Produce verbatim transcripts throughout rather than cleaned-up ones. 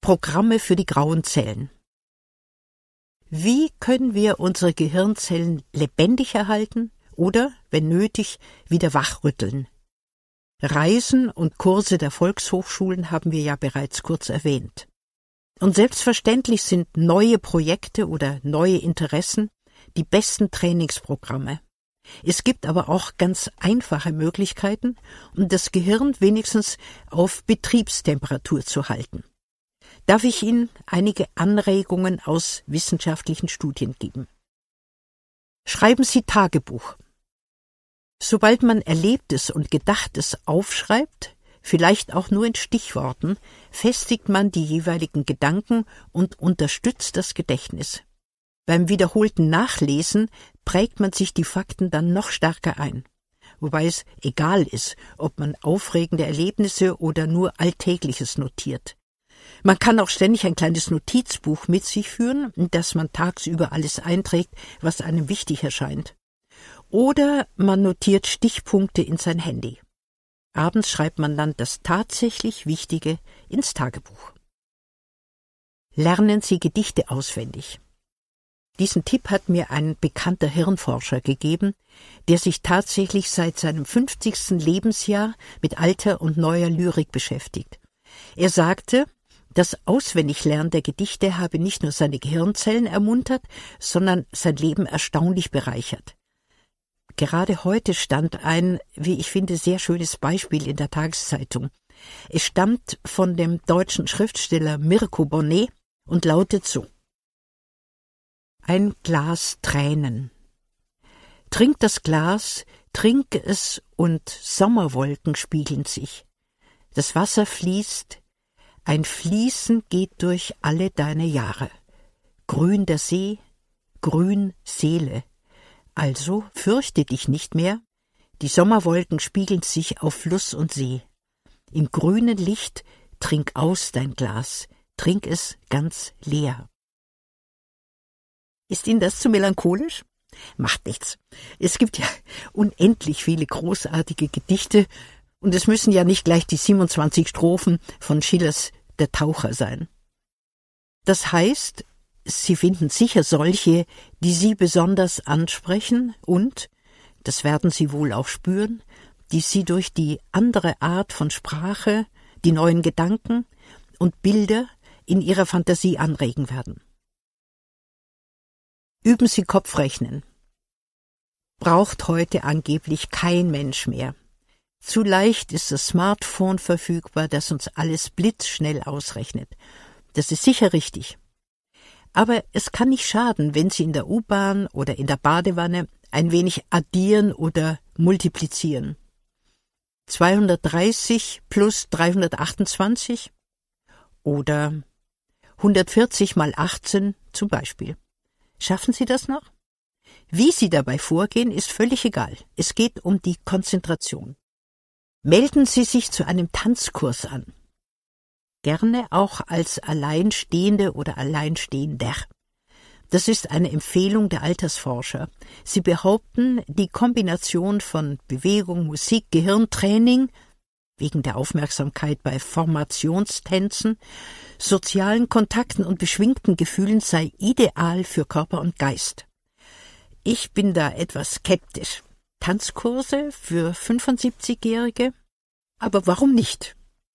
Programme für die grauen Zellen. Wie können wir unsere Gehirnzellen lebendig erhalten oder, wenn nötig, wieder wachrütteln? Reisen und Kurse der Volkshochschulen haben wir ja bereits kurz erwähnt. Und selbstverständlich sind neue Projekte oder neue Interessen die besten Trainingsprogramme. Es gibt aber auch ganz einfache Möglichkeiten, um das Gehirn wenigstens auf Betriebstemperatur zu halten. Darf ich Ihnen einige Anregungen aus wissenschaftlichen Studien geben? Schreiben Sie Tagebuch. Sobald man Erlebtes und Gedachtes aufschreibt, vielleicht auch nur in Stichworten, festigt man die jeweiligen Gedanken und unterstützt das Gedächtnis. Beim wiederholten Nachlesen prägt man sich die Fakten dann noch stärker ein, wobei es egal ist, ob man aufregende Erlebnisse oder nur Alltägliches notiert. Man kann auch ständig ein kleines Notizbuch mit sich führen, in das man tagsüber alles einträgt, was einem wichtig erscheint. Oder man notiert Stichpunkte in sein Handy. Abends schreibt man dann das tatsächlich Wichtige ins Tagebuch. Lernen Sie Gedichte auswendig. Diesen Tipp hat mir ein bekannter Hirnforscher gegeben, der sich tatsächlich seit seinem fünfzigsten Lebensjahr mit alter und neuer Lyrik beschäftigt. Er sagte, das Auswendiglernen der Gedichte habe nicht nur seine Gehirnzellen ermuntert, sondern sein Leben erstaunlich bereichert. Gerade heute stand ein, wie ich finde, sehr schönes Beispiel in der Tageszeitung. Es stammt von dem deutschen Schriftsteller Mirko Bonnet und lautet so: Ein Glas Tränen. Trink das Glas, trink es und Sommerwolken spiegeln sich. Das Wasser fließt, ein Fließen geht durch alle deine Jahre. Grün der See, grün Seele. Also fürchte dich nicht mehr, die Sommerwolken spiegeln sich auf Fluss und See. Im grünen Licht trink aus dein Glas, trink es ganz leer. Ist Ihnen das zu melancholisch? Macht nichts. Es gibt ja unendlich viele großartige Gedichte und es müssen ja nicht gleich die siebenundzwanzig Strophen von Schillers Der Taucher sein. Das heißt, Sie finden sicher solche, die Sie besonders ansprechen und, das werden Sie wohl auch spüren, die Sie durch die andere Art von Sprache, die neuen Gedanken und Bilder in Ihrer Fantasie anregen werden. Üben Sie Kopfrechnen. Braucht heute angeblich kein Mensch mehr. Zu leicht ist das Smartphone verfügbar, das uns alles blitzschnell ausrechnet. Das ist sicher richtig. Aber es kann nicht schaden, wenn Sie in der U-Bahn oder in der Badewanne ein wenig addieren oder multiplizieren. zweihundertdreißig plus dreihundertachtundzwanzig oder hundertvierzig mal achtzehn zum Beispiel. Schaffen Sie das noch? Wie Sie dabei vorgehen, ist völlig egal. Es geht um die Konzentration. Melden Sie sich zu einem Tanzkurs an. Gerne auch als Alleinstehende oder Alleinstehender. Das ist eine Empfehlung der Altersforscher. Sie behaupten, die Kombination von Bewegung, Musik, Gehirntraining, wegen der Aufmerksamkeit bei Formationstänzen, sozialen Kontakten und beschwingten Gefühlen sei ideal für Körper und Geist. Ich bin da etwas skeptisch. Tanzkurse für fünfundsiebzigjährige? Aber warum nicht?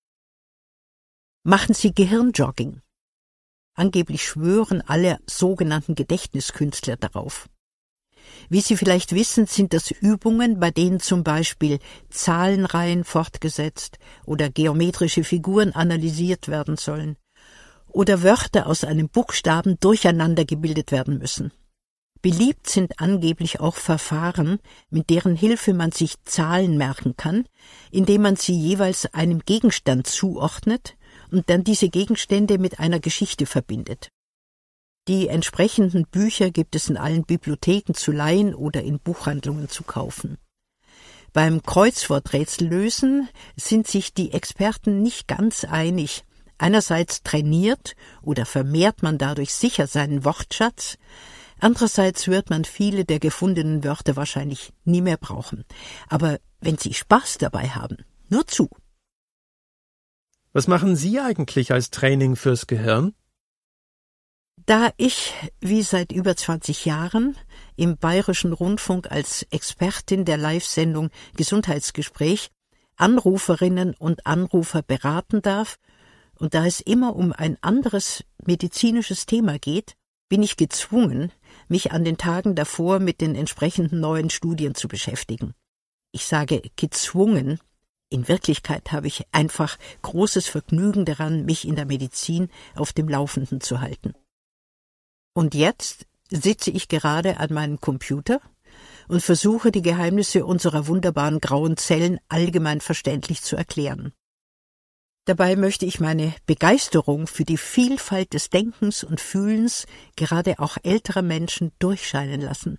Machen Sie Gehirnjogging. Angeblich schwören alle sogenannten Gedächtniskünstler darauf. Wie Sie vielleicht wissen, sind das Übungen, bei denen zum Beispiel Zahlenreihen fortgesetzt oder geometrische Figuren analysiert werden sollen oder Wörter aus einem Buchstaben durcheinander gebildet werden müssen. Beliebt sind angeblich auch Verfahren, mit deren Hilfe man sich Zahlen merken kann, indem man sie jeweils einem Gegenstand zuordnet und dann diese Gegenstände mit einer Geschichte verbindet. Die entsprechenden Bücher gibt es in allen Bibliotheken zu leihen oder in Buchhandlungen zu kaufen. Beim Kreuzworträtsellösen sind sich die Experten nicht ganz einig. Einerseits trainiert oder vermehrt man dadurch sicher seinen Wortschatz, andererseits wird man viele der gefundenen Wörter wahrscheinlich nie mehr brauchen. Aber wenn Sie Spaß dabei haben, nur zu. Was machen Sie eigentlich als Training fürs Gehirn? Da ich, wie seit über zwanzig Jahren, im Bayerischen Rundfunk als Expertin der Live-Sendung Gesundheitsgespräch Anruferinnen und Anrufer beraten darf und da es immer um ein anderes medizinisches Thema geht, bin ich gezwungen, mich an den Tagen davor mit den entsprechenden neuen Studien zu beschäftigen. Ich sage gezwungen, in Wirklichkeit habe ich einfach großes Vergnügen daran, mich in der Medizin auf dem Laufenden zu halten. Und jetzt sitze ich gerade an meinem Computer und versuche, die Geheimnisse unserer wunderbaren grauen Zellen allgemein verständlich zu erklären. Dabei möchte ich meine Begeisterung für die Vielfalt des Denkens und Fühlens gerade auch älterer Menschen durchscheinen lassen.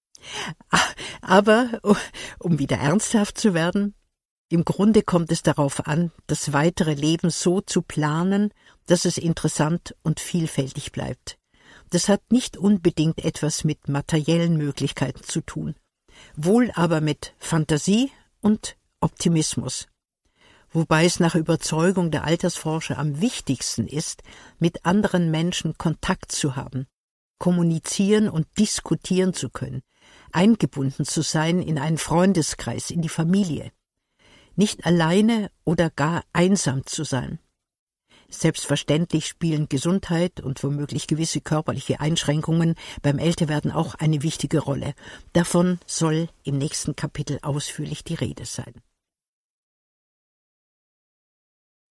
Aber, um wieder ernsthaft zu werden, im Grunde kommt es darauf an, das weitere Leben so zu planen, dass es interessant und vielfältig bleibt. Das hat nicht unbedingt etwas mit materiellen Möglichkeiten zu tun, wohl aber mit Fantasie und Optimismus. Wobei es nach Überzeugung der Altersforscher am wichtigsten ist, mit anderen Menschen Kontakt zu haben, kommunizieren und diskutieren zu können, eingebunden zu sein in einen Freundeskreis, in die Familie, nicht alleine oder gar einsam zu sein. Selbstverständlich spielen Gesundheit und womöglich gewisse körperliche Einschränkungen beim Älterwerden auch eine wichtige Rolle. Davon soll im nächsten Kapitel ausführlich die Rede sein.